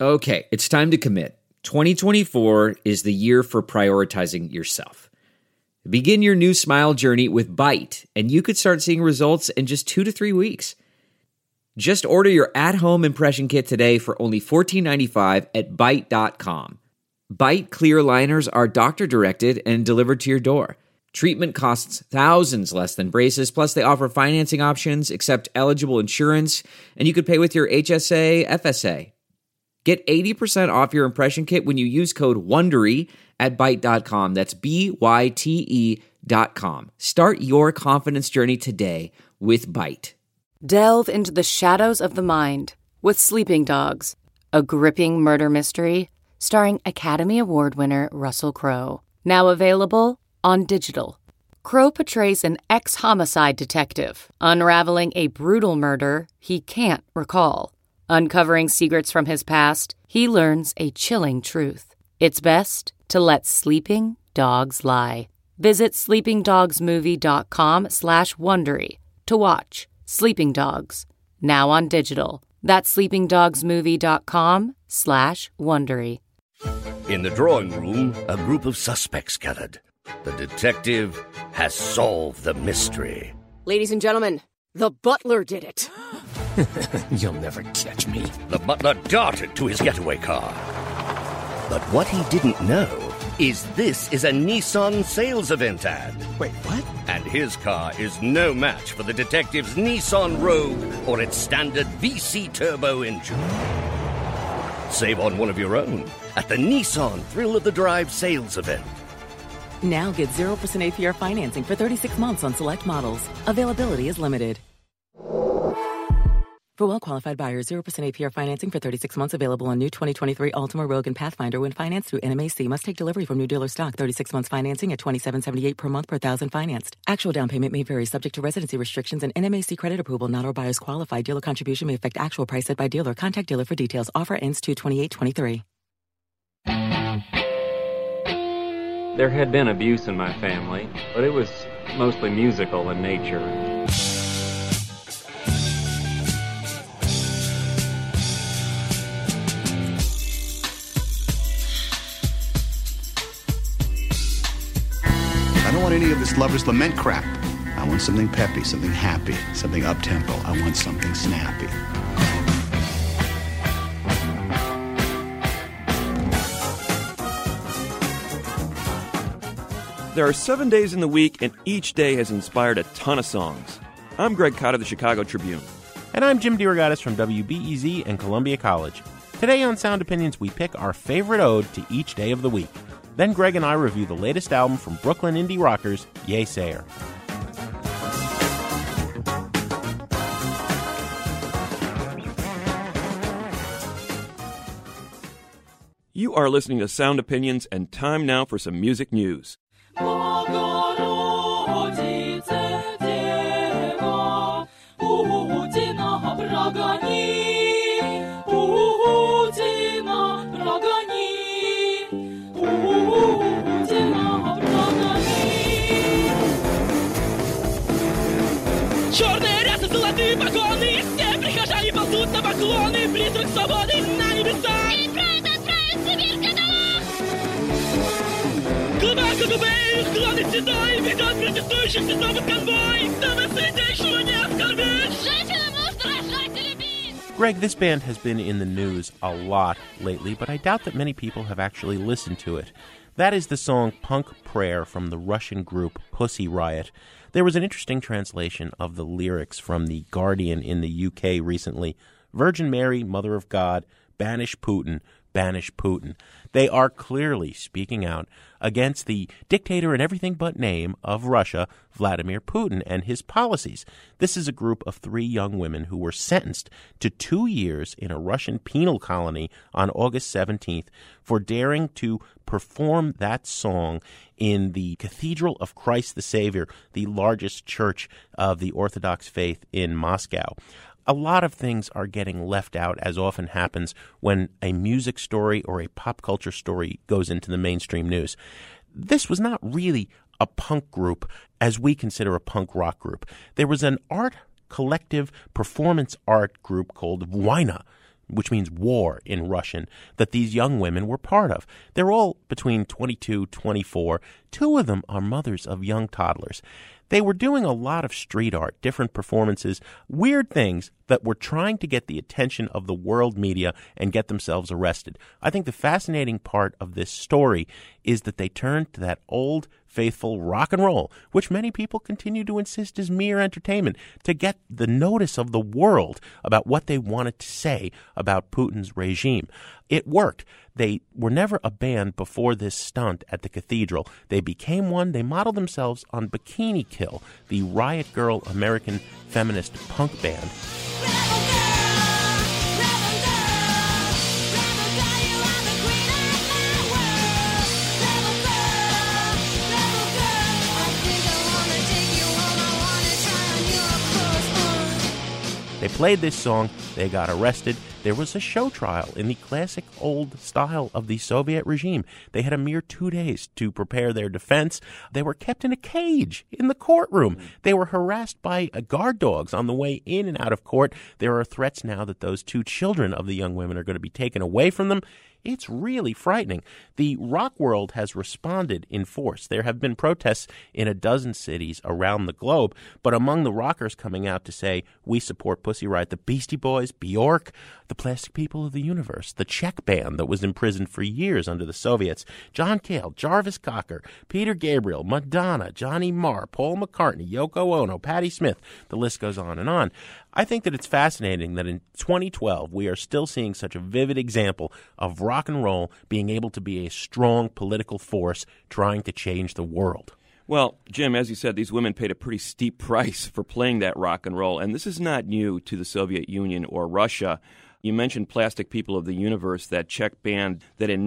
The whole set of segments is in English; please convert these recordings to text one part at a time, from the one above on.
Okay, it's time to commit. 2024 is the year for prioritizing yourself. Begin your new smile journey with Byte, and you could start seeing results in just 2 to 3 weeks. Just order your at-home impression kit today for only $14.95 at Byte.com. Byte clear liners are doctor-directed and delivered to your door. Treatment costs thousands less than braces, plus they offer financing options, accept eligible insurance, and you could pay with your HSA, FSA. Get 80% off your impression kit when you use code WONDERY at Byte.com. That's BYTE.com. Start your confidence journey today with Byte. Delve into the shadows of the mind with Sleeping Dogs, a gripping murder mystery starring Academy Award winner Russell Crowe. Now available on digital. Crowe portrays an ex-homicide detective unraveling a brutal murder he can't recall. Uncovering secrets from his past, he learns a chilling truth. It's best to let sleeping dogs lie. Visit sleepingdogsmovie.com/Wondery to watch Sleeping Dogs, now on digital. That's sleepingdogsmovie.com/Wondery. In the drawing room, a group of suspects gathered. The detective has solved the mystery. Ladies and gentlemen, the butler did it. You'll never catch me. The butler darted to his getaway car. But what he didn't know is this is a Nissan sales event ad. Wait, what? And his car is no match for the detective's Nissan Rogue or its standard VC turbo engine. Save on one of your own at the Nissan Thrill of the Drive sales event. Now get 0% APR financing for 36 months on select models. Availability is limited. For well-qualified buyers, 0% APR financing for 36 months available on new 2023 Altima, Rogue, and Pathfinder when financed through NMAC. Must take delivery from new dealer stock. 36 months financing at $27.78 per month per thousand financed. Actual down payment may vary subject to residency restrictions and NMAC credit approval. Not all buyers qualify. Dealer contribution may affect actual price set by dealer. Contact dealer for details. Offer ends 2/28/23. There had been abuse in my family, but it was mostly musical in nature. I don't want any of this lover's lament crap. I want something peppy, something happy, something up-tempo. I want something snappy. There are 7 days in the week, and each day has inspired a ton of songs. I'm Greg Cotter of the Chicago Tribune. And I'm Jim DeRogatis from WBEZ and Columbia College. Today on Sound Opinions, we pick our favorite ode to each day of the week. Then Greg and I review the latest album from Brooklyn indie rockers, Yesayer. You are listening to Sound Opinions, and time now for some music news. Черные рясы, золотые погоны, и все прихожане ползут на поклоны, призрак свободы на небесах. И правда отправится мир годовых. Глубоко губей, склоны седой, ведет протестующих снова конвой, чтобы святейшего не оскорбить. Женщина может рожать и любить. Greg, this band has been in the news a lot lately, but I doubt that many people have actually listened to it. That is the song Punk Prayer from the Russian group Pussy Riot. There was an interesting translation of the lyrics from The Guardian in the UK recently. Virgin Mary, Mother of God, banish Putin, banish Putin. They are clearly speaking out against the dictator in everything but name of Russia, Vladimir Putin, and his policies. This is a group of 3 young women who were sentenced to 2 years in a Russian penal colony on August 17th for daring to perform that song in the Cathedral of Christ the Savior, the largest church of the Orthodox faith in Moscow. A lot of things are getting left out, as often happens when a music story or a pop culture story goes into the mainstream news. This was not really a punk group as we consider a punk rock group. There was an art collective performance art group called Wyna which means war in Russian, that these young women were part of. They're all between 22, 24. 2 of them are mothers of young toddlers. They were doing a lot of street art, different performances, weird things that were trying to get the attention of the world media and get themselves arrested. I think the fascinating part of this story is that they turned to that old, faithful rock and roll, which many people continue to insist is mere entertainment, to get the notice of the world about what they wanted to say about Putin's regime. It worked. They were never a band before this stunt at the cathedral. They became one. They modeled themselves on Bikini Kill, the Riot Girl American feminist punk band. They played this song, they got arrested. There was a show trial in the classic old style of the Soviet regime. They had a mere 2 days to prepare their defense. They were kept in a cage in the courtroom. They were harassed by guard dogs on the way in and out of court. There are threats now that those 2 children of the young women are going to be taken away from them. It's really frightening. The rock world has responded in force. There have been protests in a dozen cities around the globe, but among the rockers coming out to say, we support Pussy Riot, the Beastie Boys, Bjork, the Plastic People of the Universe, the Czech band that was imprisoned for years under the Soviets, John Cale, Jarvis Cocker, Peter Gabriel, Madonna, Johnny Marr, Paul McCartney, Yoko Ono, Patti Smith, the list goes on and on. I think that it's fascinating that in 2012 we are still seeing such a vivid example of rock and roll being able to be a strong political force trying to change the world. Well, Jim, as you said, these women paid a pretty steep price for playing that rock and roll, and this is not new to the Soviet Union or Russia. You mentioned Plastic People of the Universe, that Czech band that in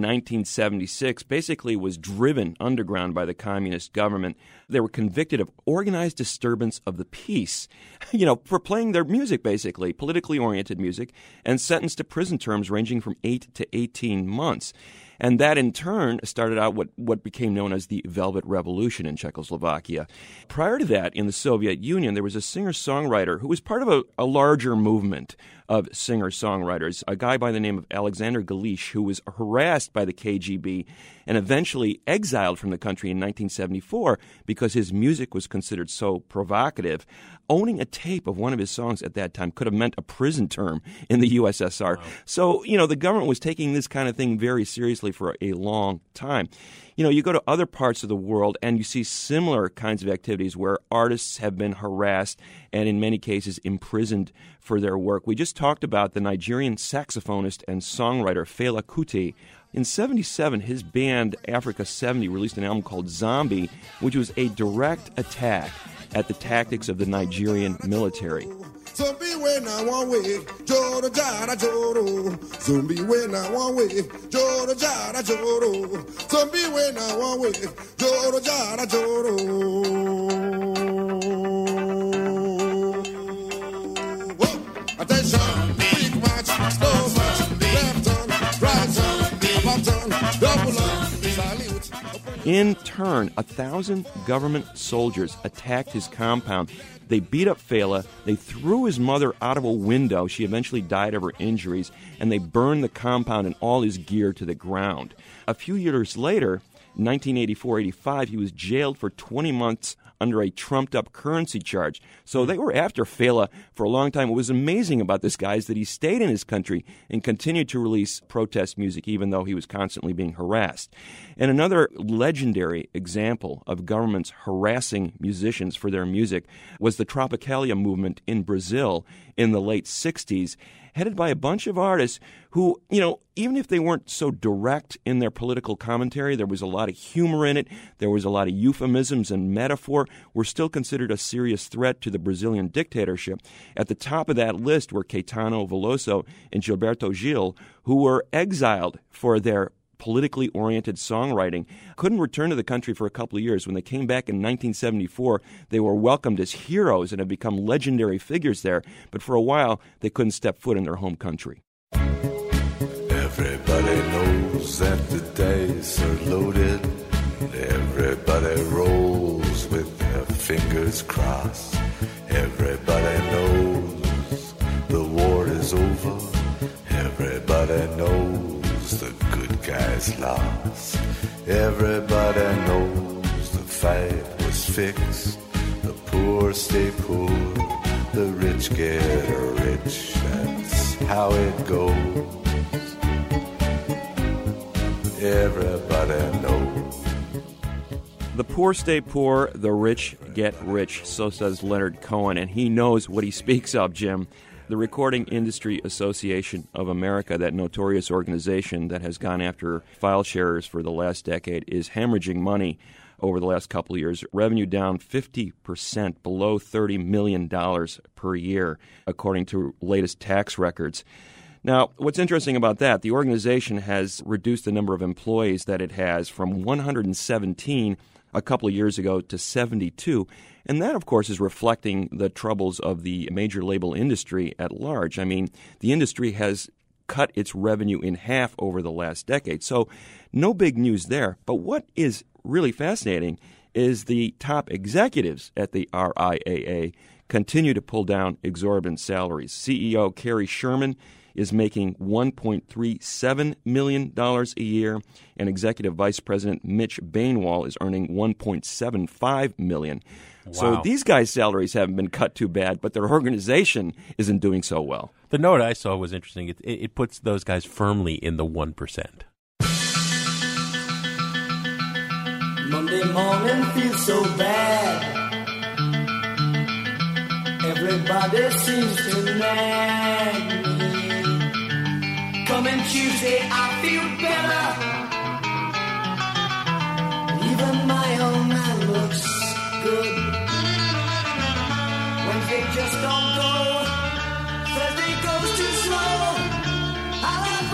1976 basically was driven underground by the communist government. They were convicted of organized disturbance of the peace, for playing their music, basically, politically oriented music, and sentenced to prison terms ranging from 8 to 18 months. And that, in turn, started out what became known as the Velvet Revolution in Czechoslovakia. Prior to that, in the Soviet Union, there was a singer-songwriter who was part of a larger movement of singer-songwriters, a guy by the name of Alexander Galish, who was harassed by the KGB and eventually exiled from the country in 1974 because his music was considered so provocative. Owning a tape of one of his songs at that time could have meant a prison term in the USSR. Wow. So, the government was taking this kind of thing very seriously for a long time. You go to other parts of the world and you see similar kinds of activities where artists have been harassed and in many cases imprisoned for their work. We just talked about the Nigerian saxophonist and songwriter Fela Kuti. In 1977, his band Africa 70 released an album called Zombie, which was a direct attack at the tactics of the Nigerian military. Zombie when I want way, Joro Jara Joro. Zombie when I want way, Joro Jara Joro. Zombie when I want way, Joro Jara Joro. Attention, big match, slow match, left turn, right turn, up turn, double up, salute. In turn, 1,000 government soldiers attacked his compound. They beat up Fela, they threw his mother out of a window, she eventually died of her injuries, and they burned the compound and all his gear to the ground. A few years later, 1984-85, he was jailed for 20 months under a trumped-up currency charge. So they were after Fela for a long time. What was amazing about this guy is that he stayed in his country and continued to release protest music, even though he was constantly being harassed. And another legendary example of governments harassing musicians for their music was the Tropicalia movement in Brazil in the late 60s, headed by a bunch of artists who, even if they weren't so direct in their political commentary, there was a lot of humor in it, there was a lot of euphemisms and metaphor, were still considered a serious threat to the Brazilian dictatorship. At the top of that list were Caetano Veloso and Gilberto Gil, who were exiled for their politically oriented songwriting, couldn't return to the country for a couple of years. When they came back in 1974, they were welcomed as heroes and have become legendary figures there. But for a while, they couldn't step foot in their home country. Everybody knows that the dice are loaded. Everybody rolls with their fingers crossed. Everybody knows the war is over. knows the good guys lost. Everybody knows the fight was fixed. The poor stay poor, the rich get rich. That's how it goes. Everybody knows. The poor stay poor, the rich get rich, so says Leonard Cohen, and he knows what he speaks of, Jim. The Recording Industry Association of America, that notorious organization that has gone after file sharers for the last decade, is hemorrhaging money over the last couple of years. Revenue down 50%, below $30 million per year, according to latest tax records. Now, what's interesting about that, the organization has reduced the number of employees that it has from 117 a couple of years ago to 72. And that, of course, is reflecting the troubles of the major label industry at large. I mean, the industry has cut its revenue in half over the last decade. So no big news there. But what is really fascinating is the top executives at the RIAA continue to pull down exorbitant salaries. CEO Carrie Sherman is making $1.37 million a year, and Executive Vice President Mitch Bainwall is earning $1.75 million. Wow. So these guys' salaries haven't been cut too bad, but their organization isn't doing so well. The note I saw was interesting. It puts those guys firmly in the 1%. Monday morning feels so bad. Everybody seems to nag me. Coming Tuesday, I feel better. Even my old man looks good. Wednesday just don't go. Thursday goes too slow. I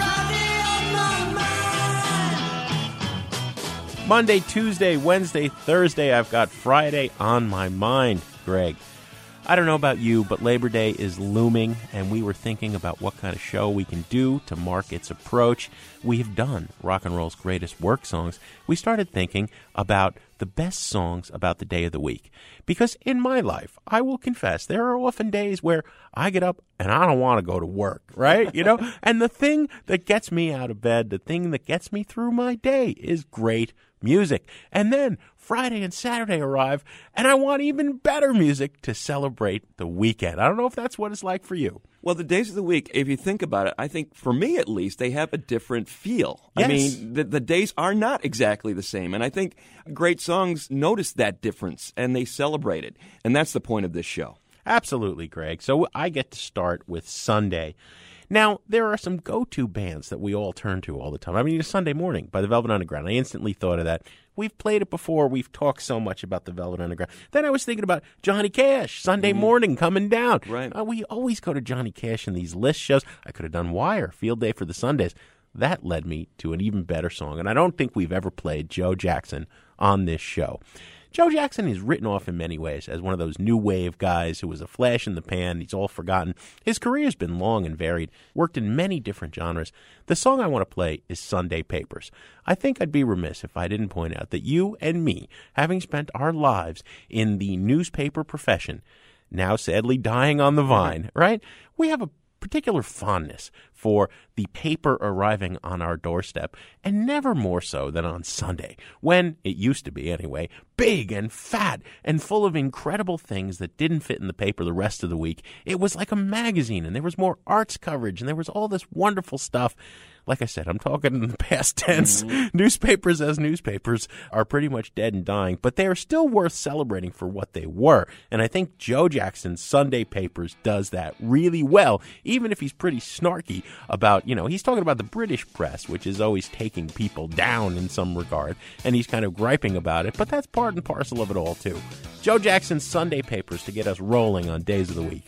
have Friday on my mind. Monday, Tuesday, Wednesday, Thursday, I've got Friday on my mind, Greg. I don't know about you, but Labor Day is looming, and we were thinking about what kind of show we can do to mark its approach. We have done rock and roll's greatest work songs. We started thinking about the best songs about the day of the week. Because in my life, I will confess, there are often days where I get up and I don't want to go to work, right? You know, and the thing that gets me out of bed, the thing that gets me through my day is great music. And then Friday and Saturday arrive, and I want even better music to celebrate the weekend. I don't know if that's what it's like for you. Well, the days of the week, if you think about it, I think for me at least, they have a different feel. Yes. I mean, the days are not exactly the same. And I think great songs notice that difference, and they celebrate it. And that's the point of this show. Absolutely, Greg. So I get to start with Sunday. Now, there are some go-to bands that we all turn to all the time. I mean, Sunday Morning by the Velvet Underground. I instantly thought of that. We've played it before. We've talked so much about the Velvet Underground. Then I was thinking about Johnny Cash, Sunday Morning, coming down. Right. We always go to Johnny Cash in these list shows. I could have done Wire, Field Day for the Sundays. That led me to an even better song, and I don't think we've ever played Joe Jackson on this show. Joe Jackson is written off in many ways as one of those new wave guys who was a flash in the pan. He's all forgotten. His career has been long and varied, worked in many different genres. The song I want to play is Sunday Papers. I think I'd be remiss if I didn't point out that you and me, having spent our lives in the newspaper profession, now sadly dying on the vine, right? We have a particular fondness for the paper arriving on our doorstep, and never more so than on Sunday, when, it used to be anyway, big and fat and full of incredible things that didn't fit in the paper the rest of the week. It was like a magazine, and there was more arts coverage, and there was all this wonderful stuff. Like I said, I'm talking in the past tense. Newspapers as newspapers are pretty much dead and dying, but they are still worth celebrating for what they were. And I think Joe Jackson's Sunday Papers does that really well, even if he's pretty snarky about, he's talking about the British press, which is always taking people down in some regard, and he's kind of griping about it, but that's part and parcel of it all, too. Joe Jackson's Sunday Papers to get us rolling on days of the week.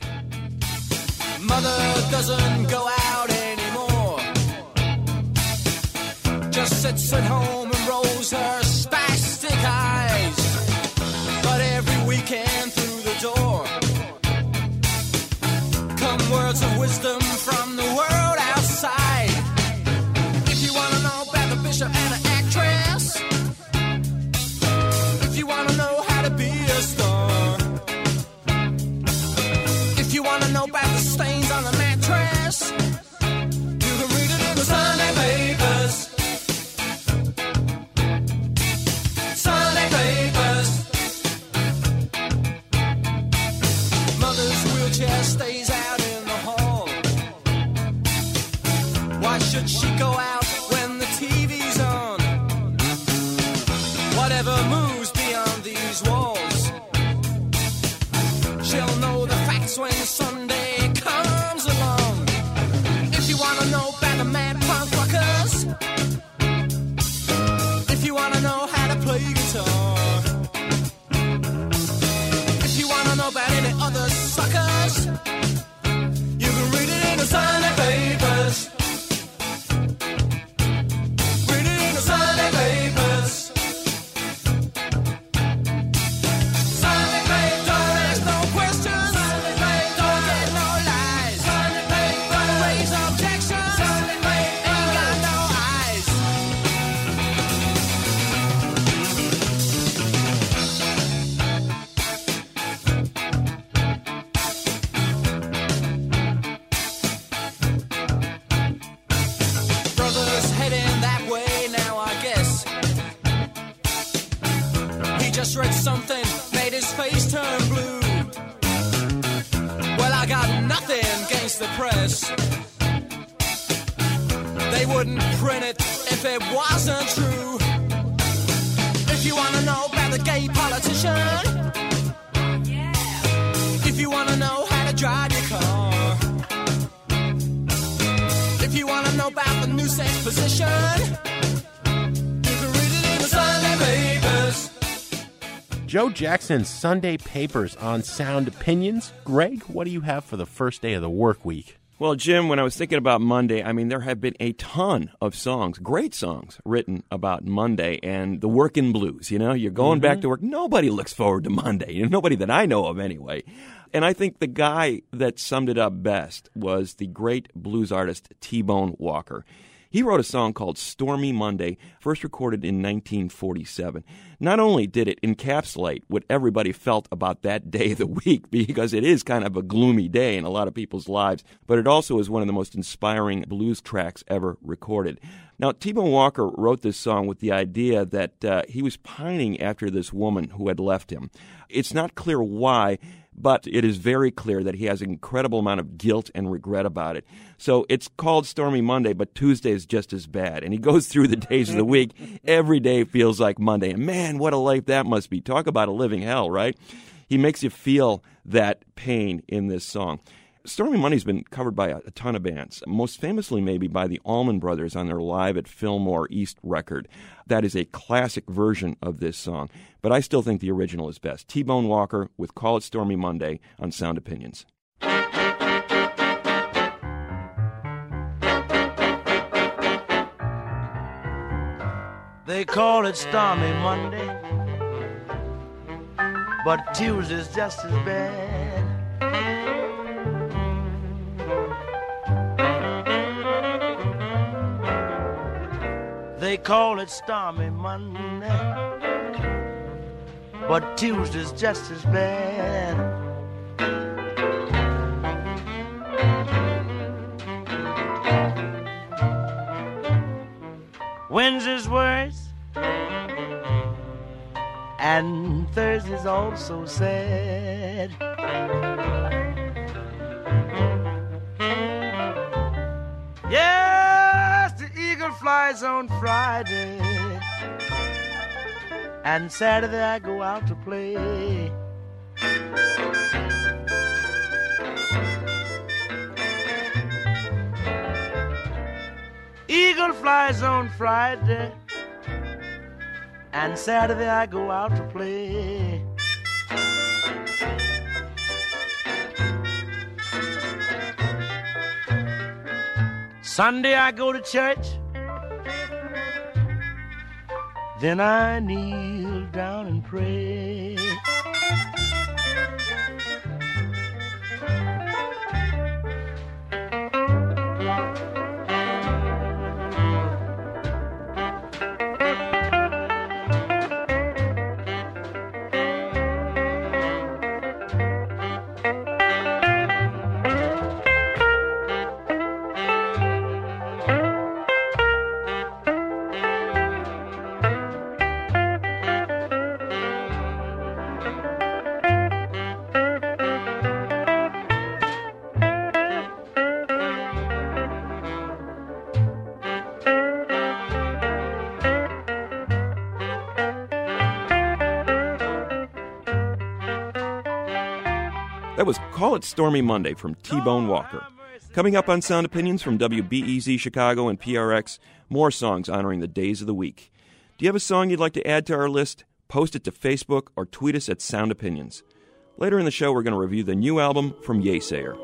Mother doesn't go out anymore, just sits at home and rolls her spastic eyes. But every weekend through the door come words of wisdom from the world outside. If you want to know about the bishop and an actress, if you want to know how to be a star, if you want to know about the stains on the mattress, you can read it in the Sunday Why should she go out when the TV's on? Whatever moves beyond these walls, she'll know the facts when Sunday comes along. If you wanna know about the mad punk rockers, if you wanna know how to play guitar, if you wanna know about any other suckers, you can read it in the Sunday papers. Read it in the Sunday papers. Sunday papers, don't ask no questions. Sunday papers, don't get no lies. Sunday papers, don't raise objections. Sunday papers, ain't got no eyes. Brother's heading that way now, I guess. He just read something, made his face turn blue. Well, I got nothing against the press. They wouldn't print it if it wasn't true. If you wanna know about the gay politician, if you wanna know how to drive your car, if you wanna know about the new sex position, you can read it in the Sunday papers. Joe Jackson's Sunday Papers on Sound Opinions. Greg, what do you have for the first day of the work week? Well, Jim, when I was thinking about Monday, I mean, there have been a ton of songs, great songs, written about Monday and the working blues. You know, you're going back to work. Nobody looks forward to Monday. Nobody that I know of, anyway. And I think the guy that summed it up best was the great blues artist T-Bone Walker. He wrote a song called Stormy Monday, first recorded in 1947. Not only did it encapsulate what everybody felt about that day of the week, because it is kind of a gloomy day in a lot of people's lives, but it also is one of the most inspiring blues tracks ever recorded. Now, T-Bone Walker wrote this song with the idea that he was pining after this woman who had left him. It's not clear why, but it is very clear that he has an incredible amount of guilt and regret about it. So it's called Stormy Monday, but Tuesday is just as bad. And he goes through the days of the week. Every day feels like Monday. And man, what a life that must be. Talk about a living hell, right? He makes you feel that pain in this song. Stormy Monday's been covered by a ton of bands, most famously maybe by the Allman Brothers on their Live at Fillmore East record. That is a classic version of this song, but I still think the original is best. T-Bone Walker with Call It Stormy Monday on Sound Opinions. They call it Stormy Monday, but Tuesday's just as bad. They call it Stormy Monday, but Tuesday's just as bad. Wednesday's worse, and Thursday's also sad. Yes, the eagle flies on Friday, and Saturday I go out to play. Eagle flies on Friday, and Saturday I go out to play. Sunday I go to church, then I kneel down and pray. Call It Stormy Monday from T-Bone Walker. Coming up on Sound Opinions from WBEZ Chicago and PRX, more songs honoring the days of the week. Do you have a song you'd like to add to our list? Post it to Facebook or tweet us at Sound Opinions. Later in the show, we're going to review the new album from Yesayer.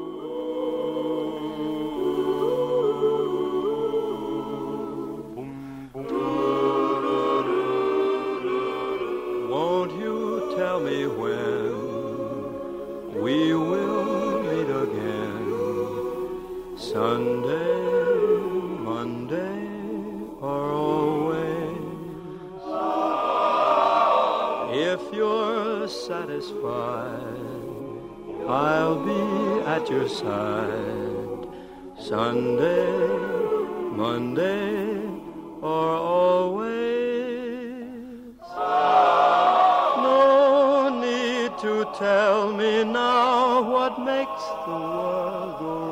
Won't you tell me when we will meet again? Sunday, Monday, or always? If you're satisfied, I'll be at your side. Sunday, Monday, or always? No need to tell me now what makes the world go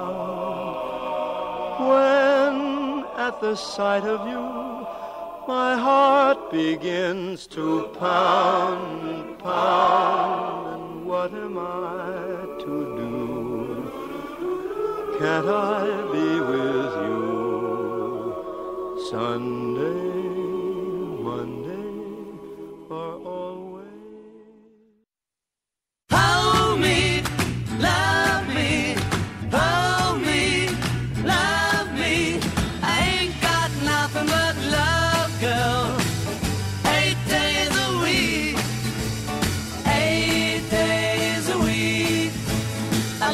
round. When at the sight of you, my heart begins to pound and pound. And what am I to do? Can't I be with you? Sunday, Monday, or always? Hold me, love me, hold me, love me. I ain't got nothing but love, girl. 8 days a week, 8 days a week. I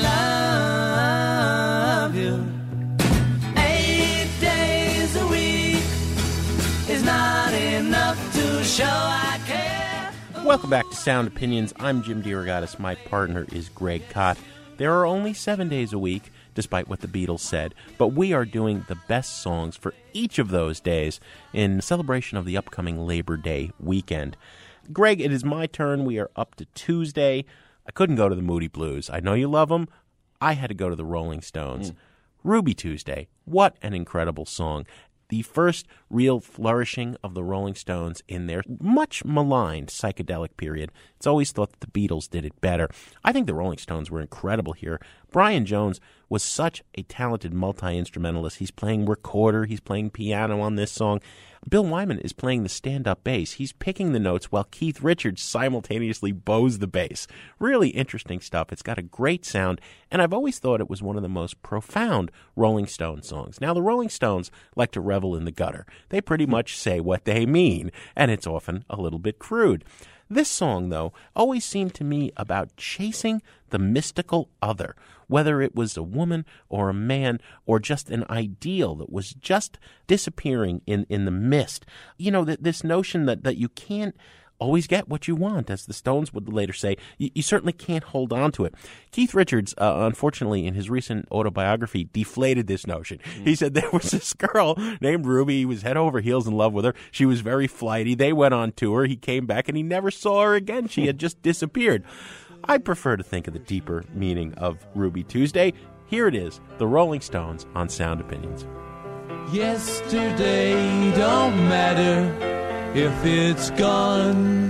love you. 8 days a week is not enough to show I care. Welcome back to Sound Opinions. I'm Jim DeRogatis. My partner is Greg Kot. There are only 7 days a week, despite what the Beatles said, but we are doing the best songs for each of those days in celebration of the upcoming Labor Day weekend. Greg, it is my turn. We are up to Tuesday. I couldn't go to the Moody Blues. I know you love them. I had to go to the Rolling Stones. Ruby Tuesday. What an incredible song. The first real flourishing of the Rolling Stones in their much maligned psychedelic period. It's always thought that the Beatles did it better. I think the Rolling Stones were incredible here. Brian Jones was such a talented multi-instrumentalist. He's playing recorder, he's playing piano on this song. Bill Wyman is playing the stand-up bass. He's picking the notes while Keith Richards simultaneously bows the bass. Really interesting stuff. It's got a great sound, and I've always thought it was one of the most profound Rolling Stones songs. Now, the Rolling Stones like to revel in the gutter. They pretty much say what they mean, and it's often a little bit crude. This song, though, always seemed to me about chasing the mystical other, whether it was a woman or a man or just an ideal that was just disappearing in the mist. You know, this notion that you can't always get what you want, as the Stones would later say. You certainly can't hold on to it. Keith Richards, unfortunately, in his recent autobiography, deflated this notion. He said there was this girl named Ruby. He was head over heels in love with her. She was very flighty. They went on tour. He came back, and he never saw her again. She had just disappeared. I prefer to think of the deeper meaning of Ruby Tuesday. Here it is, the Rolling Stones on Sound Opinions. Yesterday don't matter if it's gone,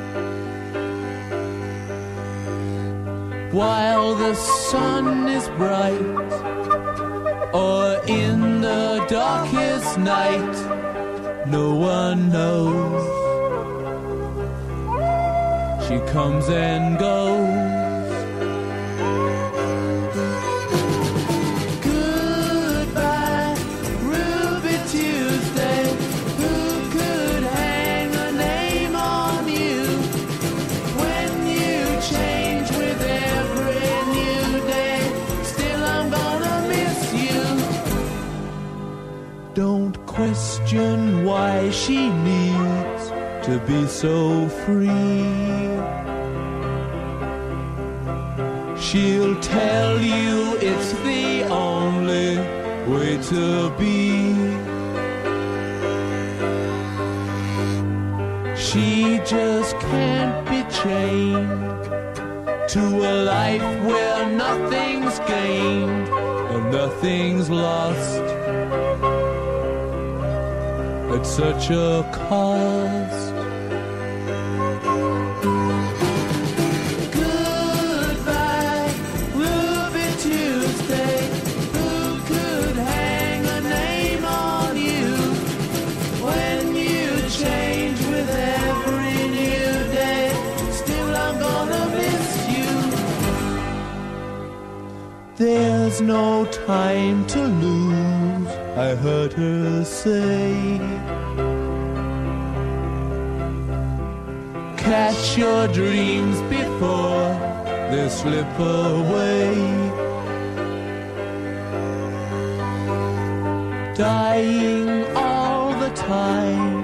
while the sun is bright, or in the darkest night, no one knows. She comes and goes. Question why she needs to be so free. She'll tell you it's the only way to be. She just can't be chained to a life where nothing's gained and nothing's lost at such a cost. Goodbye, There's no time to lose, I heard her say. Catch your dreams before they slip away. Dying all the time.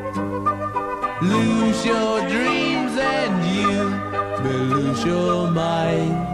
Lose your dreams and you will lose your mind.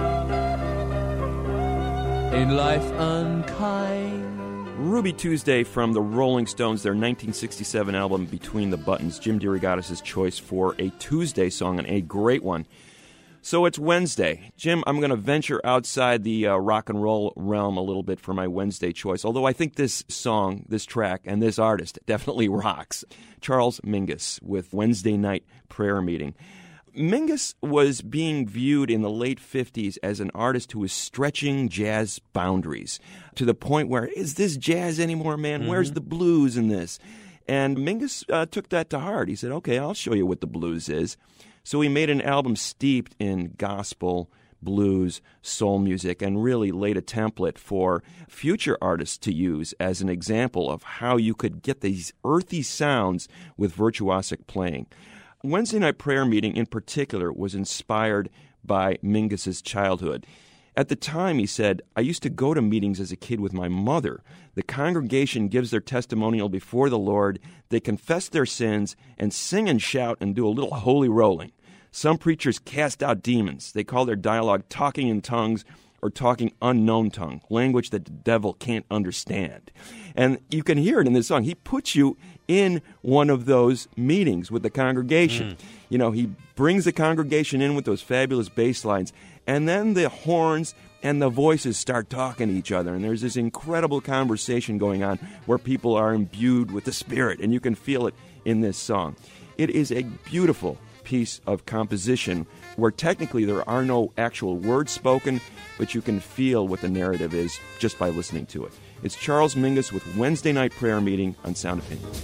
In life unkind. Ruby Tuesday from the Rolling Stones, their 1967 album Between the Buttons. Jim DeRogatis' choice for a Tuesday song, and a great one. So it's Wednesday. Jim, I'm going to venture outside the rock and roll realm a little bit for my Wednesday choice, although I think this song, this track, and this artist definitely rocks. Charles Mingus with Wednesday Night Prayer Meeting. Mingus was being viewed in the late 50s as an artist who was stretching jazz boundaries to the point where, is this jazz anymore, man? Mm-hmm. Where's the blues in this? And Mingus took that to heart. He said, okay, I'll show you what the blues is. So he made an album steeped in gospel, blues, soul music, and really laid a template for future artists to use as an example of how you could get these earthy sounds with virtuosic playing. Wednesday Night Prayer Meeting, in particular, was inspired by Mingus's childhood. At the time, he said, I used to go to meetings as a kid with my mother. The congregation gives their testimonial before the Lord. They confess their sins and sing and shout and do a little holy rolling. Some preachers cast out demons. They call their dialogue talking in tongues or talking unknown tongue, language that the devil can't understand. And you can hear it in this song. He puts you in one of those meetings with the congregation. You know, he brings the congregation in with those fabulous bass lines, and then the horns and the voices start talking to each other, and there's this incredible conversation going on where people are imbued with the Spirit, and you can feel it in this song. It is a beautiful piece of composition where technically there are no actual words spoken, but you can feel what the narrative is just by listening to it. It's Charles Mingus with Wednesday Night Prayer Meeting on Sound Opinions.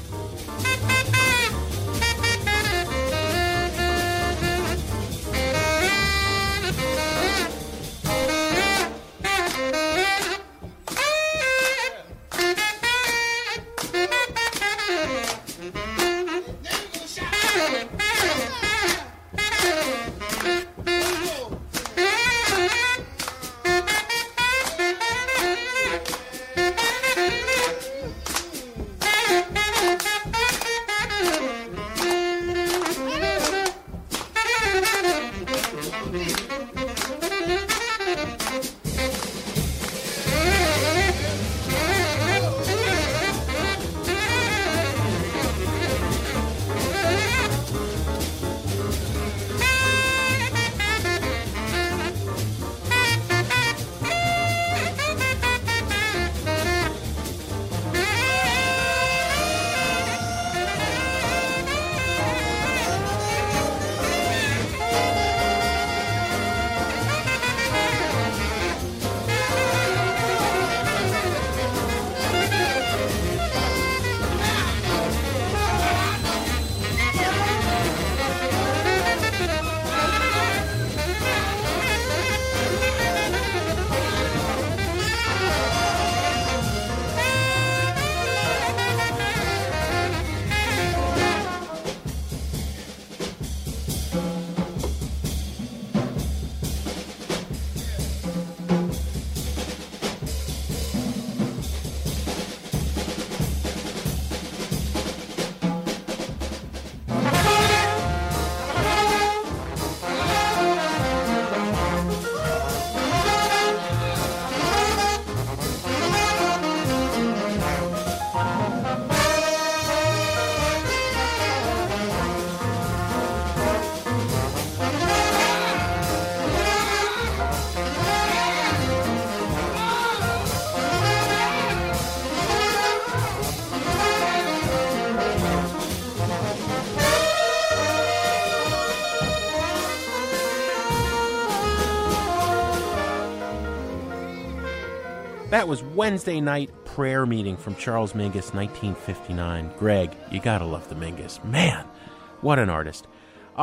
That was Wednesday Night Prayer Meeting from Charles Mingus, 1959. Greg, you gotta love the Mingus. Man, what an artist. All right,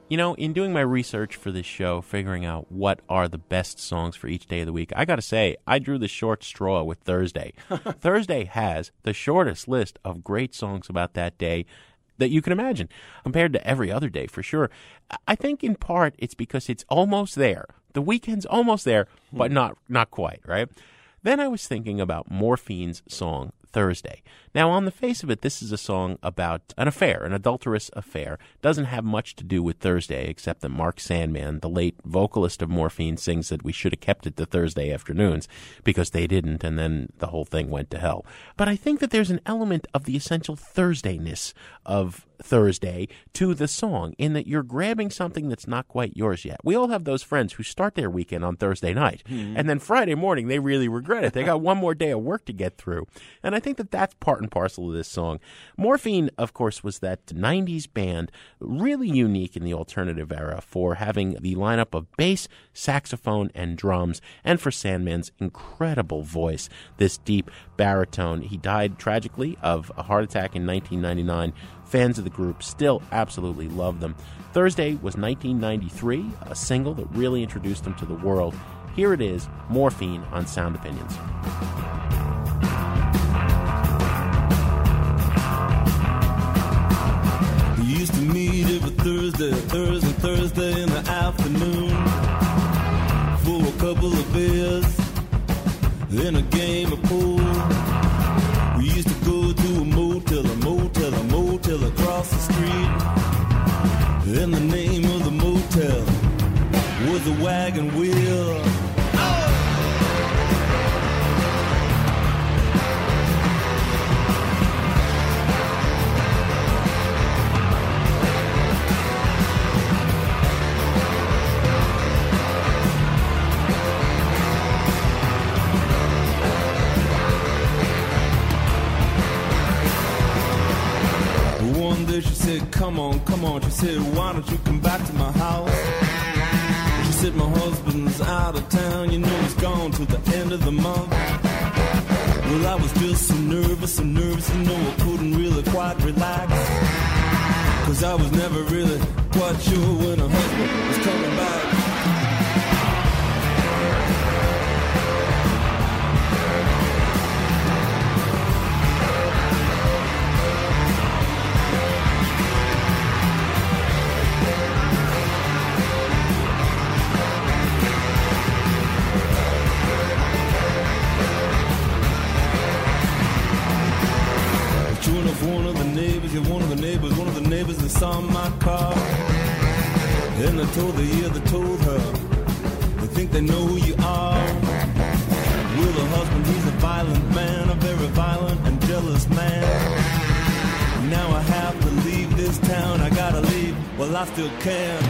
You know, in doing my research for this show, figuring out what are the best songs for each day of the week, I got to say, I drew the short straw with Thursday. Thursday has the shortest list of great songs about that day that you can imagine, compared to every other day, for sure. I think in part it's because it's almost there. The weekend's almost there, but not quite, right? Then I was thinking about Morphine's song, Thursday. Now, on the face of it, this is a song about an affair, an adulterous affair. Doesn't have much to do with Thursday, except that Mark Sandman, the late vocalist of Morphine, sings that we should have kept it to Thursday afternoons because they didn't, and then the whole thing went to hell. But I think that there's an element of the essential Thursdayness of Thursday to the song, in that you're grabbing something that's not quite yours yet. We all have those friends who start their weekend on Thursday night, and then Friday morning they really regret it. They got one more day of work to get through. And I think that that's part and parcel of this song. Morphine, of course, was that 90s band, really unique in the alternative era for having the lineup of bass, saxophone, and drums, and for Sandman's incredible voice, this deep baritone. He died tragically of a heart attack in 1999. Fans of the group still absolutely love them. Thursday was 1993, a single that really introduced them to the world. Here it is, Morphine on Sound Opinions. We used to meet every Thursday in the afternoon for a couple of beers and a game of pool. We used to go to a motel across the street, and the name of the motel was the Wagon Wheel. She said, come on, she said, why don't you come back to my house? She said, my husband's out of town, you know he's gone till the end of the month. Well, I was just so nervous, you know I couldn't really quite relax, 'cause I was never really quite sure when her husband was coming back. One of the neighbors that saw my car, and they told her, they think they know who you are. Well, the husband, he's a violent man, a very violent and jealous man. Now I have to leave this town, I gotta leave, well, I still can.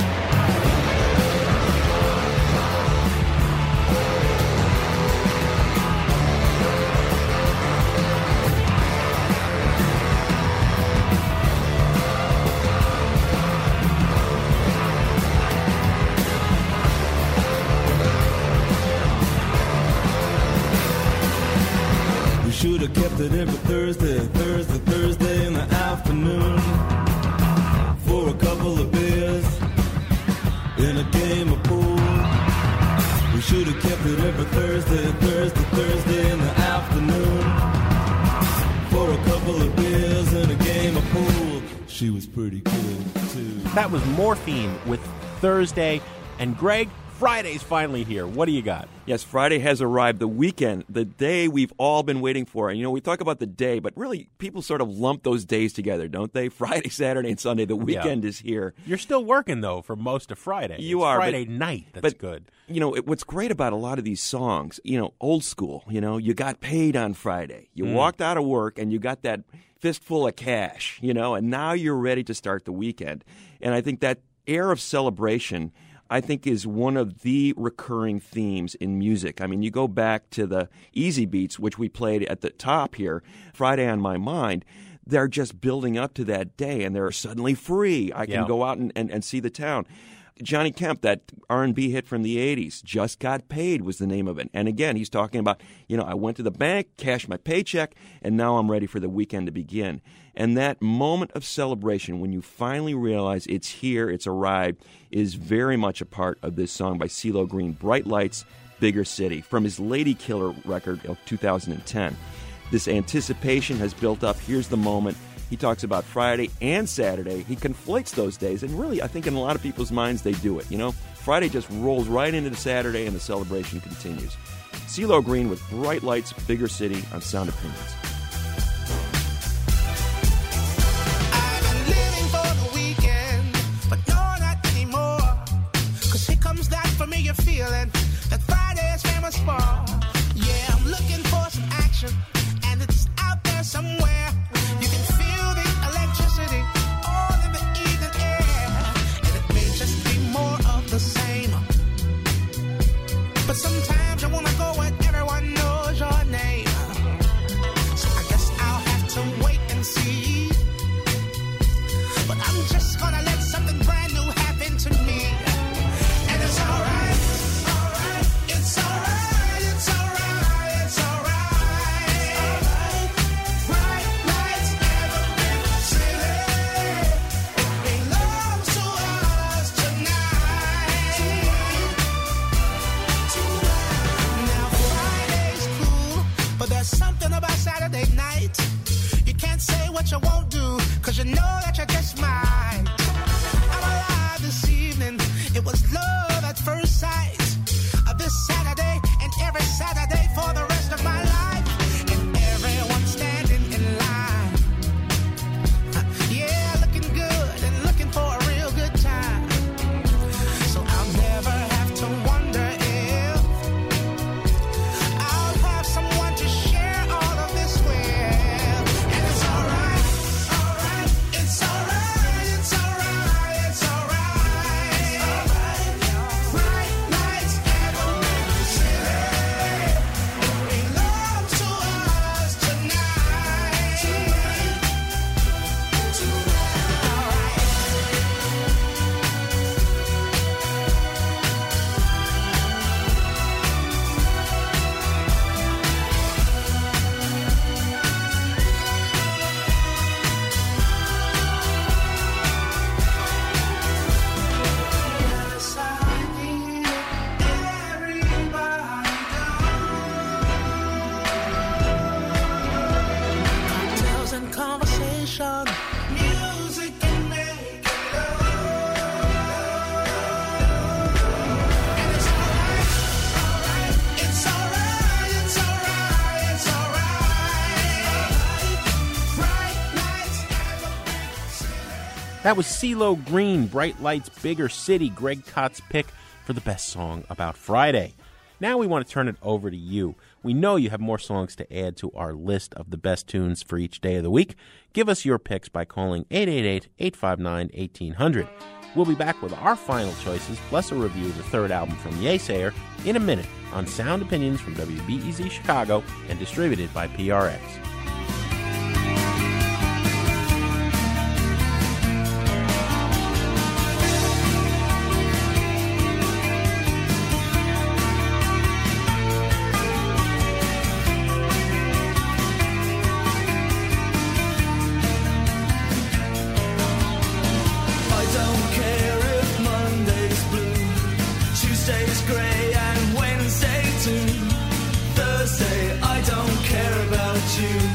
Should have kept it every Thursday in the afternoon for a couple of beers and a game of pool. We should have kept it every Thursday in the afternoon for a couple of beers and a game of pool. She was pretty good, too. That was Morphine with Thursday. And Greg, Friday's finally here. What do you got? Yes, Friday has arrived, the weekend, the day we've all been waiting for. And, you know, we talk about the day, but really people sort of lump those days together, don't they? Friday, Saturday, and Sunday. The weekend is here. You're still working, though, for most of Friday. You it's are. Friday night. That's good. You know, what's great about a lot of these songs, you know, old school, you know, you got paid on Friday. You walked out of work and you got that fistful of cash, you know, and now you're ready to start the weekend. And I think that air of celebration, I think, is one of the recurring themes in music. I mean, you go back to the Easy Beats, which we played at the top here, Friday on My Mind. They're just building up to that day, and they're suddenly free. I can go out and see the town. Johnny Kemp, that R&B hit from the 80s, Just Got Paid was the name of it. And again, he's talking about, I went to the bank, cashed my paycheck, and now I'm ready for the weekend to begin. And that moment of celebration when you finally realize it's here, it's arrived, is very much a part of this song by CeeLo Green, Bright Lights, Bigger City, from his Lady Killer record of 2010. This anticipation has built up. Here's the moment. He talks about Friday and Saturday. He conflates those days, and really, I think in a lot of people's minds, they do it. Friday just rolls right into the Saturday, and the celebration continues. CeeLo Green with Bright Lights, Bigger City on Sound Opinions. I've been living for the weekend, but no, not anymore. 'Cause here comes that familiar feeling that Friday is famous for. Yeah, I'm looking for some action, and it's out there somewhere. You can feel the electricity all in the evening air, and it may just be more of the same. But sometimes I wanna go where everyone knows your name. So I guess I'll have to wait and see. But I'm just gonna let something brand new happen to me. And it's alright, it's alright, it's alright, it's alright. Bright lights ever been city belongs to us tonight. Now Friday's cool, but there's something about Saturday night. You can't say what you won't do, 'cause you know that you just might. I'm alive this evening, it was love at first sight. This Saturday and every Saturday for the rest of my life. And everyone standing in line. Yeah, looking good and looking for a real good time. So I'll never have to wonder if I'll have someone to share all of this with. And it's alright, it's alright, it's alright, it's alright. Bright lights every city belong to us tonight. Yes, I need everybody cocktails and conversation, music and making love. And it's alright, it's alright, it's alright, it's alright. Bright lights ever been city. That was CeeLo Green, Bright Lights, Bigger City, Greg Kott's pick for the best song about Friday. Now we want to turn it over to you. We know you have more songs to add to our list of the best tunes for each day of the week. Give us your picks by calling 888-859-1800. We'll be back with our final choices, plus a review of the third album from Yesayer in a minute on Sound Opinions from WBEZ Chicago and distributed by PRX. I don't care if Monday's blue, Tuesday's grey and Wednesday too. Thursday, I don't care about you.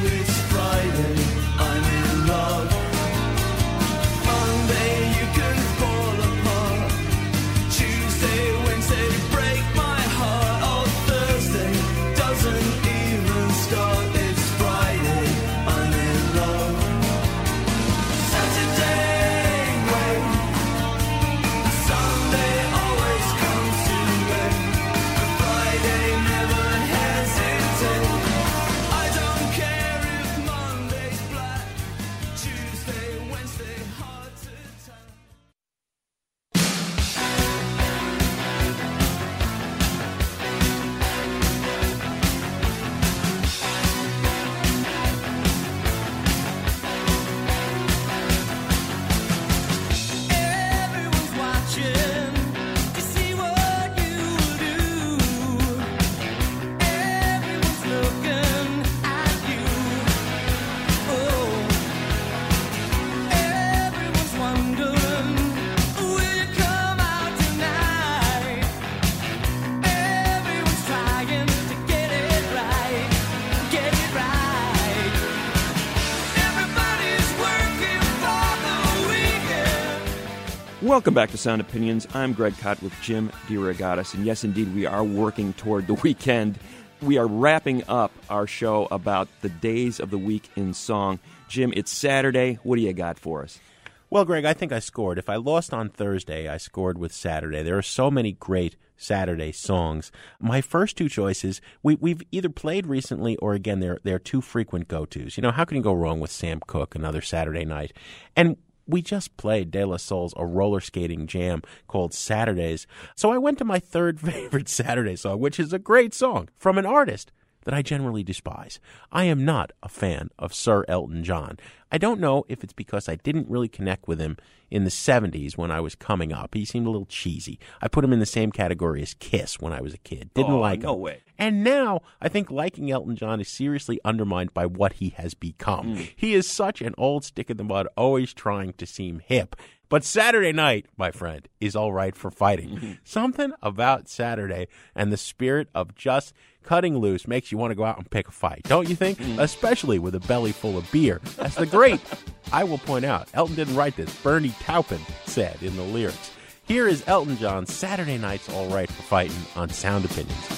Welcome back to Sound Opinions. I'm Greg Kot with Jim DeRogatis, and yes, indeed, we are working toward the weekend. We are wrapping up our show about the days of the week in song. Jim, it's Saturday. What do you got for us? Well, Greg, I think I scored. If I lost on Thursday, I scored with Saturday. There are so many great Saturday songs. My first two choices, we've either played recently or, again, they're two frequent go-tos. You know, how can you go wrong with Sam Cooke, Another Saturday Night? And we just played De La Soul's A Roller Skating Jam called Saturdays. So I went to my third favorite Saturday song, which is a great song from an artist that I generally despise. I am not a fan of Sir Elton John. I don't know if it's because I didn't really connect with him in the 70s when I was coming up. He seemed a little cheesy. I put him in the same category as Kiss when I was a kid. Didn't like him. No way. And now I think liking Elton John is seriously undermined by what he has become. He is such an old stick in the mud, always trying to seem hip. But Saturday night, my friend, is all right for fighting. Something about Saturday and the spirit of just cutting loose makes you want to go out and pick a fight, don't you think? Especially with a belly full of beer. As the great, I will point out, Elton didn't write this, Bernie Taupin said in the lyrics. Here is Elton John's Saturday Night's All Right for Fighting on Sound Opinions.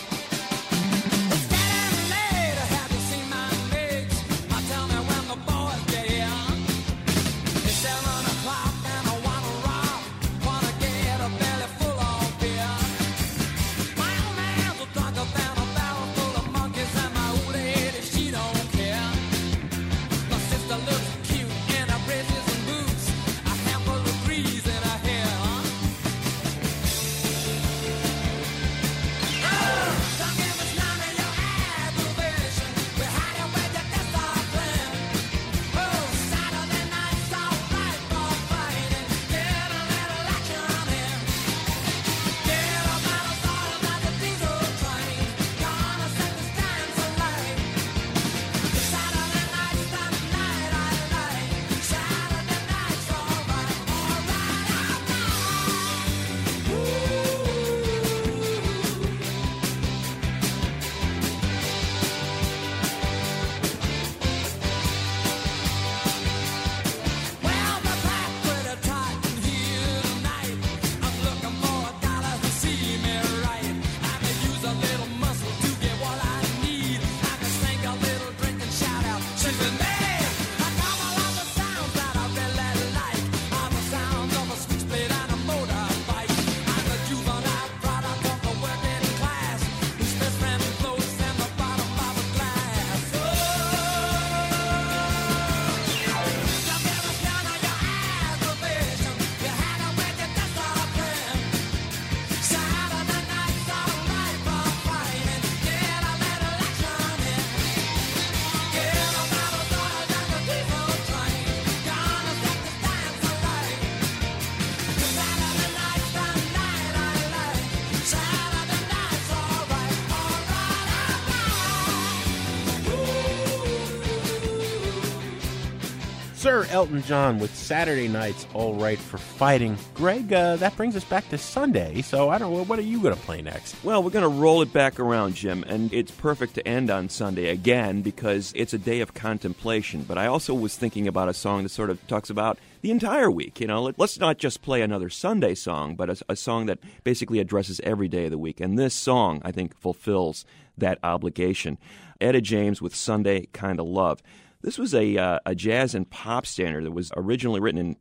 Sir Elton John with Saturday Night's All Right for Fighting. Greg, that brings us back to Sunday, so I don't know, what are you going to play next? Well, we're going to roll it back around, Jim, and it's perfect to end on Sunday again because it's a day of contemplation. But I also was thinking about a song that sort of talks about the entire week. You know, let's not just play another Sunday song, but a song that basically addresses every day of the week. And this song, I think, fulfills that obligation. Etta James with Sunday Kinda Love. This was a jazz and pop standard that was originally written in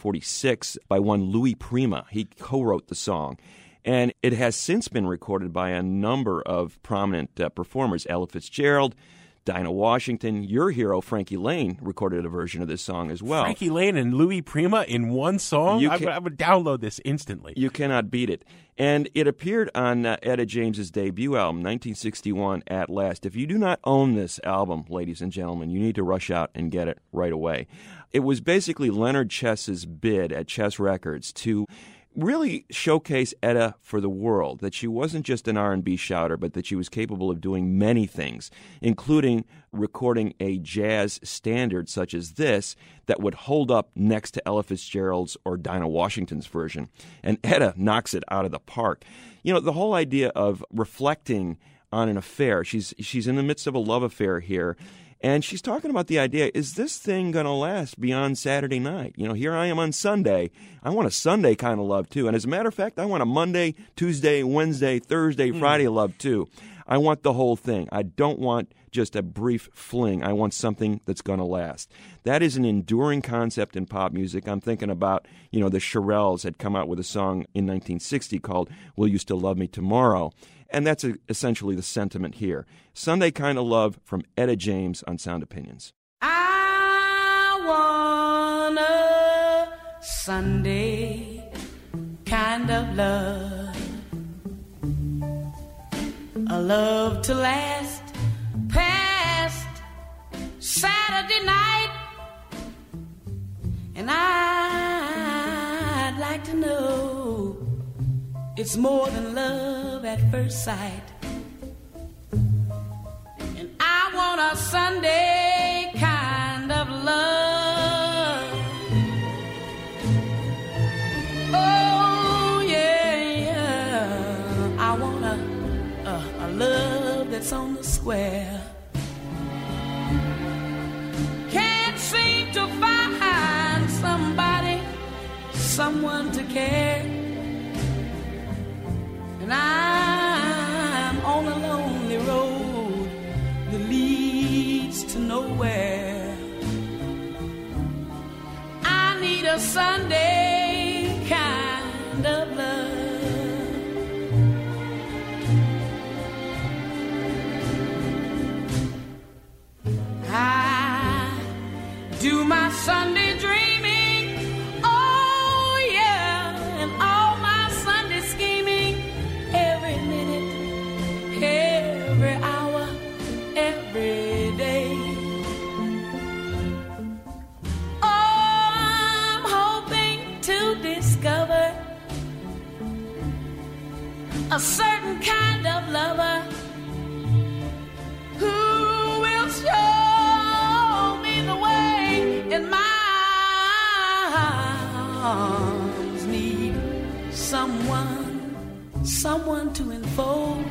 1946 by one Louis Prima. He co-wrote the song. And it has since been recorded by a number of prominent performers. Ella Fitzgerald, Dinah Washington, your hero, Frankie Lane, recorded a version of this song as well. Frankie Lane and Louis Prima in one song? I would download this instantly. You cannot beat it. And it appeared on Etta James's debut album, 1961, At Last. If you do not own this album, ladies and gentlemen, you need to rush out and get it right away. It was basically Leonard Chess's bid at Chess Records to really showcase Etta for the world, that she wasn't just an R&B shouter, but that she was capable of doing many things, including recording a jazz standard such as this that would hold up next to Ella Fitzgerald's or Dinah Washington's version. And Etta knocks it out of the park. You know, the whole idea of reflecting on an affair, she's in the midst of a love affair here, And she's talking about the idea, is this thing going to last beyond Saturday night? You know, here I am on Sunday. I want a Sunday kind of love, too. And as a matter of fact, I want a Monday, Tuesday, Wednesday, Thursday, Friday love, too. I want the whole thing. I don't want just a brief fling. I want something that's going to last. That is an enduring concept in pop music. I'm thinking about, you know, the Shirelles had come out with a song in 1960 called Will You Still Love Me Tomorrow? And that's essentially the sentiment here. Sunday Kind of Love from Etta James on Sound Opinions. I want a Sunday kind of love, a love to last past Saturday night, and I'd like to know it's more than love at first sight. And I want a Sunday kind of love. Oh, yeah. I want a love that's on the square. Can't seem to find somebody, someone to care. And I'm on a lonely road that leads to nowhere. I need a Sunday kind of love. I do my Sunday dreaming, oh yeah, and all my Sunday scheming. Every minute, every hour, every day. Oh, I'm hoping to discover a certain kind of lover who will show me the way, and my arms need someone to enfold,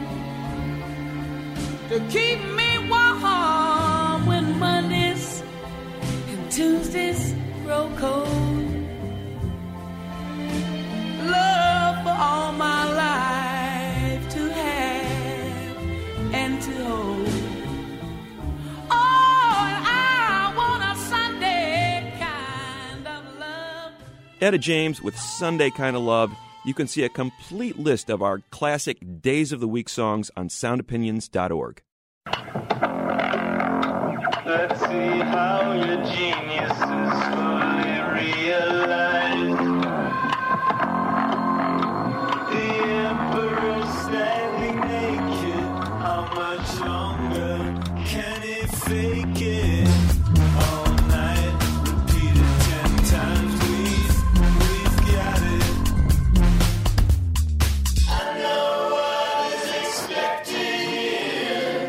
to keep me warm when Mondays and Tuesdays grow cold. Love for all my life to have and to hold. Oh, and I want a Sunday kind of love. Etta James with Sunday Kind of Love. You can see a complete list of our classic Days of the Week songs on soundopinions.org. Let's see how your genius is fully realized. The emperor standing naked. How much longer can he fake it? All night, repeated 10 times. We've got it. I know what is expected here.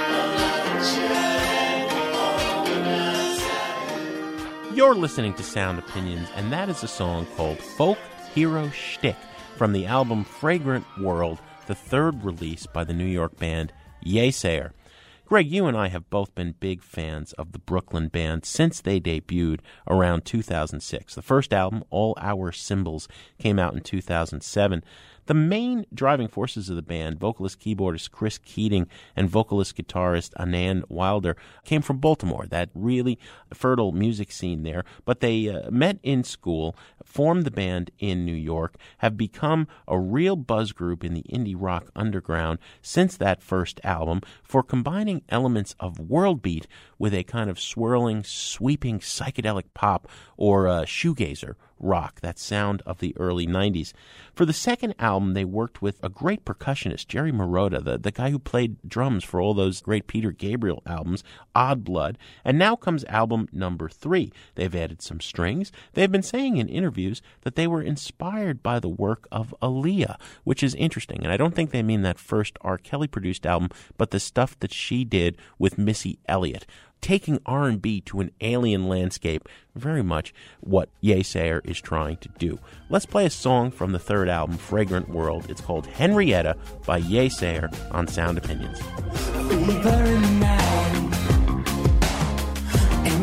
You're listening to Sound Opinions, and that is a song called Folk Hero Shtick from the album Fragrant World, the third release by the New York band Yeasayer. Greg, you and I have both been big fans of the Brooklyn band since they debuted around 2006. The first album, All Our Symbols, came out in 2007. The main driving forces of the band, vocalist keyboardist Chris Keating and vocalist guitarist Anand Wilder, came from Baltimore, that really fertile music scene there. But they met in school, formed the band in New York, have become a real buzz group in the indie rock underground since that first album for combining elements of world beat with a kind of swirling, sweeping psychedelic pop or shoegazer rock, that sound of the early 90s. For the second album, they worked with a great percussionist, Jerry Marotta, the guy who played drums for all those great Peter Gabriel albums, Odd Blood, and now comes album number 3. They've added some strings. They've been saying in interviews that they were inspired by the work of Aaliyah, which is interesting, and I don't think they mean that first R. Kelly-produced album, but the stuff that she did with Missy Elliott, taking R&B to an alien landscape, very much what Yeasayer is trying to do. Let's play a song from the third album, Fragrant World. It's called Henrietta by Yeasayer on Sound Opinions. Very night,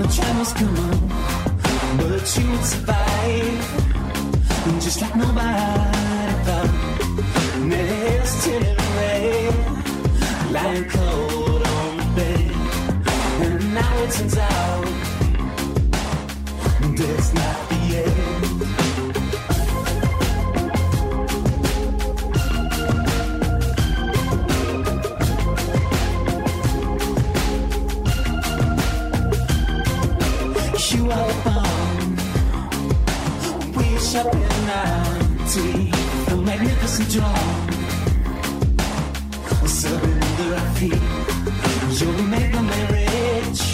the tremors come on, but you would survive, just like nobody thought. Nails tinted red, lying cold on the bed, and now it turns out that's not the end. You are born, wish up in 90, the magnificent dawn. Surrender our feet, you'll make them rich.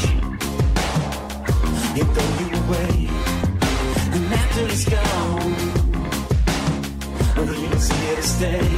It throw you away, and after it's gone, you'll see it stay.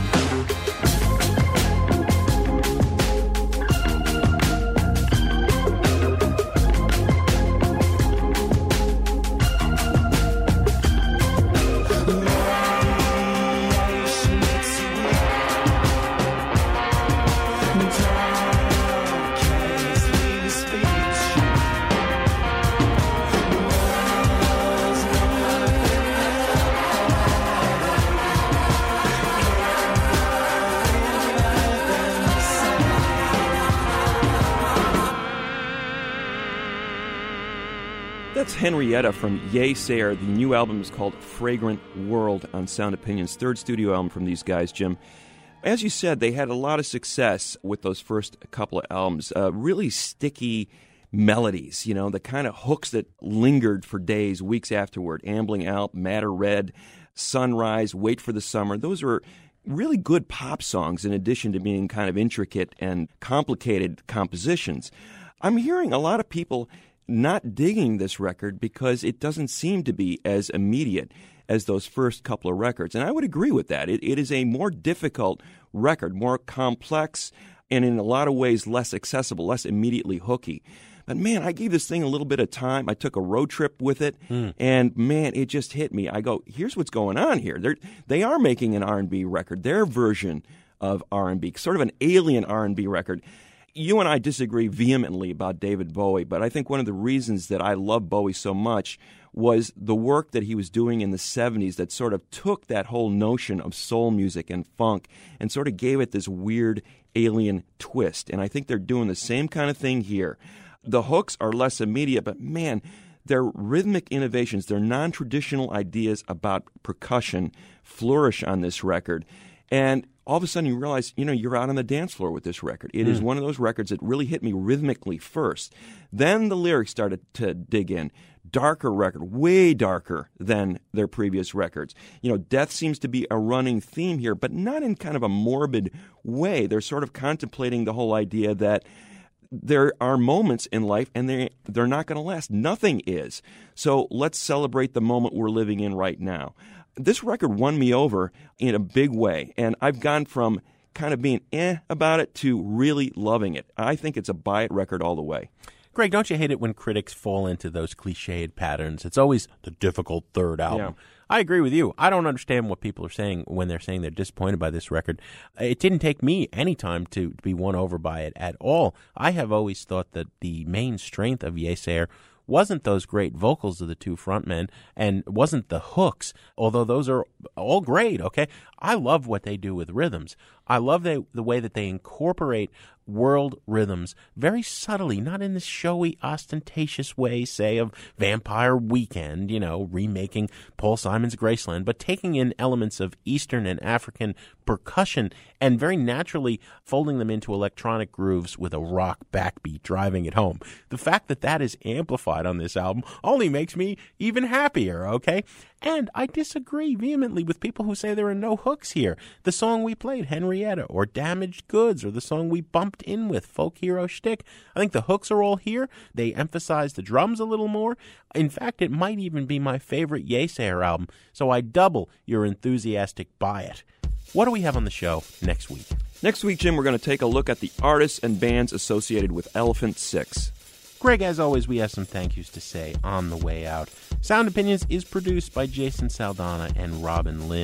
That's Henrietta from Yeasayer. The new album is called Fragrant World on Sound Opinions. Third studio album from these guys, Jim. As you said, they had a lot of success with those first couple of albums. Really sticky melodies, you know, the kind of hooks that lingered for days, weeks afterward. Ambling Out, Madder Red, Sunrise, Wait for the Summer. Those are really good pop songs in addition to being kind of intricate and complicated compositions. I'm hearing a lot of people not digging this record because it doesn't seem to be as immediate as those first couple of records. And I would agree with that. It is a more difficult record, more complex, and in a lot of ways less accessible, less immediately hooky. But man, I gave this thing a little bit of time. I took a road trip with it, and man, it just hit me. I go, here's what's going on here. They are making an R&B record, their version of R&B, sort of an alien R&B record. You and I disagree vehemently about David Bowie, but I think one of the reasons that I love Bowie so much was the work that he was doing in the 70s that sort of took that whole notion of soul music and funk and sort of gave it this weird alien twist. And I think they're doing the same kind of thing here. The hooks are less immediate, but man, their rhythmic innovations, their non-traditional ideas about percussion flourish on this record. And all of a sudden you realize, you know, you're out on the dance floor with this record. It is one of those records that really hit me rhythmically first. Then the lyrics started to dig in. Darker record, way darker than their previous records. You know, death seems to be a running theme here, but not in kind of a morbid way. They're sort of contemplating the whole idea that there are moments in life and they're not going to last. Nothing is. So let's celebrate the moment we're living in right now. This record won me over in a big way, and I've gone from kind of being about it to really loving it. I think it's a buy-it record all the way. Greg, don't you hate it when critics fall into those cliched patterns? It's always the difficult third album. Yeah. I agree with you. I don't understand what people are saying when they're saying they're disappointed by this record. It didn't take me any time to be won over by it at all. I have always thought that the main strength of Yeasayer wasn't those great vocals of the two frontmen and wasn't the hooks, although those are all great, okay? I love what they do with rhythms. I love the way that they incorporate world rhythms very subtly, not in this showy, ostentatious way, say, of Vampire Weekend, you know, remaking Paul Simon's Graceland, but taking in elements of Eastern and African percussion and very naturally folding them into electronic grooves with a rock backbeat driving it home. The fact that that is amplified on this album only makes me even happier, okay? And I disagree vehemently with people who say there are no hooks here. The song we played, Henrietta, or Damaged Goods, or the song we bumped in with, Folk Hero Shtick, I think the hooks are all here. They emphasize the drums a little more. In fact, it might even be my favorite Yeasayer album, so I double your enthusiastic buy it. What do we have on the show next week? Next week, Jim, we're going to take a look at the artists and bands associated with Elephant Six. Greg, as always, we have some thank yous to say on the way out. Sound Opinions is produced by Jason Saldana and Robin Lynn.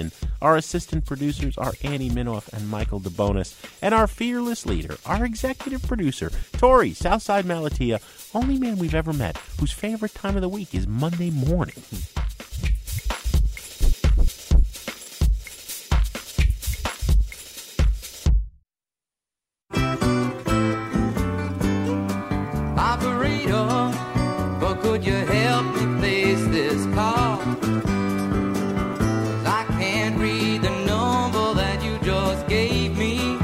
Our assistant producers are Annie Minoff and Michael DeBonis. And our fearless leader, our executive producer, Tori, Southside Malatia, only man we've ever met, whose favorite time of the week is Monday morning. Operator, but could you help me place this call? 'Cause I can't read the number that you just gave me.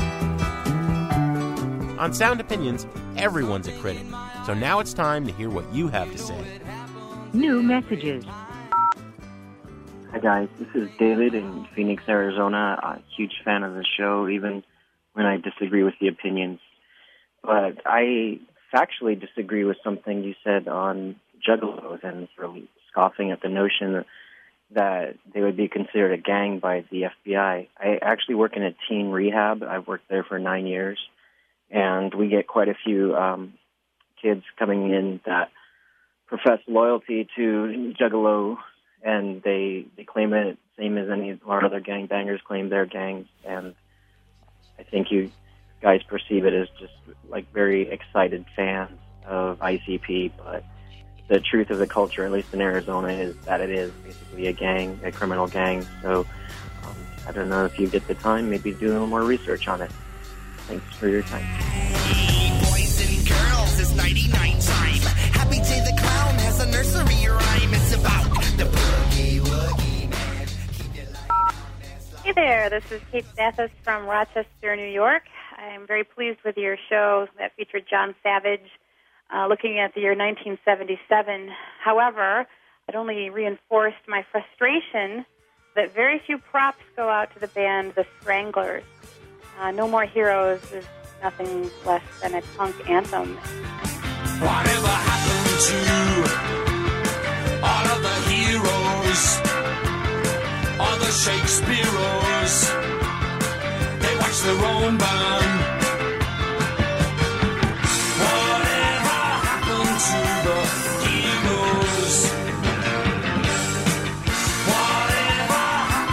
On Sound Opinions, everyone's a critic. So now it's time to hear what you have to say. New messages. Hi guys, this is David in Phoenix, Arizona. A huge fan of the show, even when I disagree with the opinions. But I factually disagree with something you said on Juggalos and really scoffing at the notion that they would be considered a gang by the FBI. I actually work in a teen rehab. I've worked there for 9 years, and we get quite a few kids coming in that profess loyalty to Juggalo, and they claim it same as any of our other gangbangers claim their gangs, and I think you guys perceive it as just like very excited fans of ICP, but the truth of the culture, at least in Arizona, is that it is basically a gang, a criminal gang. So I don't know if you get the time, maybe do a little more research on it. Thanks for your time. Boys and girls, it's 99 time. Happy J the Clown has a nursery rhyme. It's about the boogie woogie man. Hey there, this is Kate Stathis from Rochester, New York. I'm very pleased with your show that featured John Savage looking at the year 1977. However, it only reinforced my frustration that very few props go out to the band The Stranglers. No More Heroes is nothing less than a punk anthem. Whatever happened to all of the heroes, all the Shakespeareos? They watch their own burn. Whatever happened to the heroes? Whatever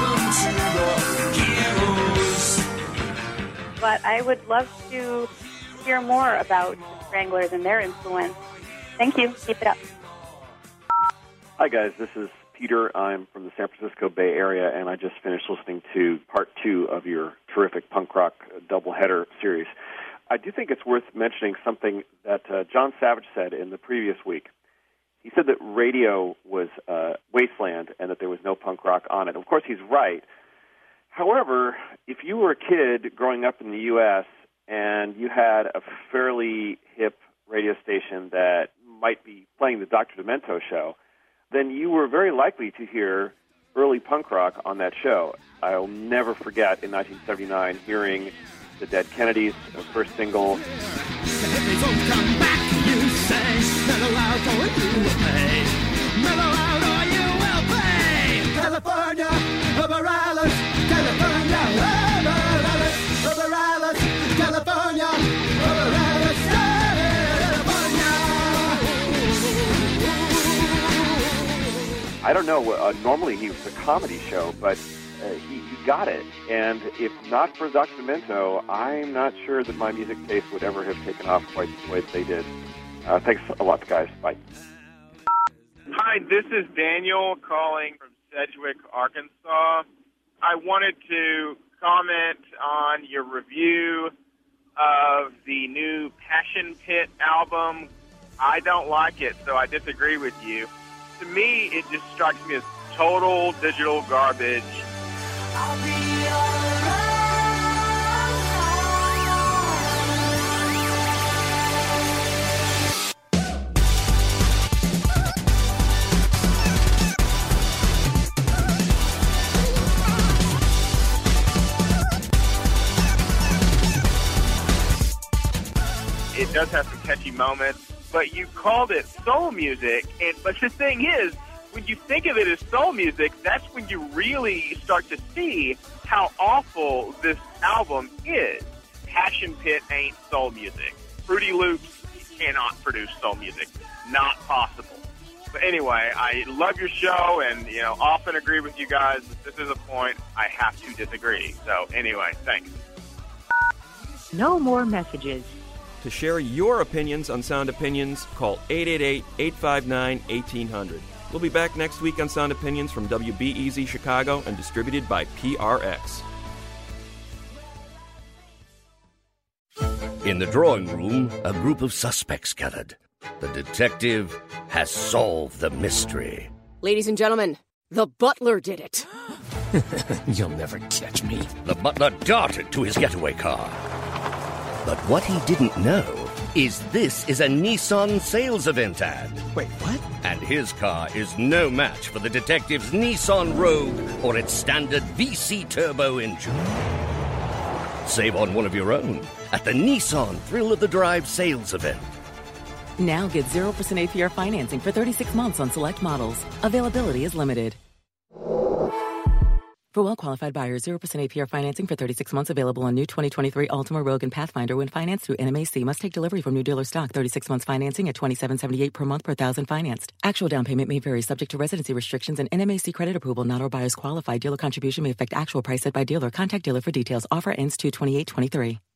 happened to the heroes? But I would love to hear more about the Stranglers and their influence. Thank you. Keep it up. Hi, guys. This is Peter. I'm from the San Francisco Bay Area, and I just finished listening to part 2 of your terrific punk rock doubleheader series. I do think it's worth mentioning something that John Savage said in the previous week. He said that radio was a wasteland and that there was no punk rock on it. Of course, he's right. However, if you were a kid growing up in the U.S. and you had a fairly hip radio station that might be playing the Dr. Demento show, then you were very likely to hear early punk rock on that show. I'll never forget in 1979 hearing the Dead Kennedys' first single. California, California, California, I don't know, normally he was a comedy show, but he got it. And if not for Dr. Demento, I'm not sure that my music taste would ever have taken off quite the way that they did. Thanks a lot, guys. Bye. Hi, this is Daniel calling from Sedgwick, Arkansas. I wanted to comment on your review of the new Passion Pit album. I don't like it, so I disagree with you. To me, it just strikes me as total digital garbage. It does have some catchy moments, but you called it soul music. But the thing is, when you think of it as soul music, that's when you really start to see how awful this album is. Passion Pit ain't soul music. Fruity Loops cannot produce soul music. Not possible. So anyway, I love your show and, often agree with you guys. But this is a point I have to disagree. So anyway, thanks. No more messages. To share your opinions on Sound Opinions, call 888-859-1800. We'll be back next week on Sound Opinions from WBEZ Chicago and distributed by PRX. In the drawing room, a group of suspects gathered. The detective has solved the mystery. Ladies and gentlemen, the butler did it. You'll never catch me. The butler darted to his getaway car. But what he didn't know is this is a Nissan sales event ad. Wait, what? And his car is no match for the detective's Nissan Rogue or its standard VC turbo engine. Save on one of your own at the Nissan Thrill of the Drive sales event. Now get 0% APR financing for 36 months on select models. Availability is limited. For well-qualified buyers, 0% APR financing for 36 months available on new 2023 Altima, Rogue, and Pathfinder when financed through NMAC. Must take delivery from new dealer stock. 36 months financing at $27.78 per month per thousand financed. Actual down payment may vary subject to residency restrictions and NMAC credit approval. Not all buyers qualify. Dealer contribution may affect actual price set by dealer. Contact dealer for details. Offer ends 2/28/23.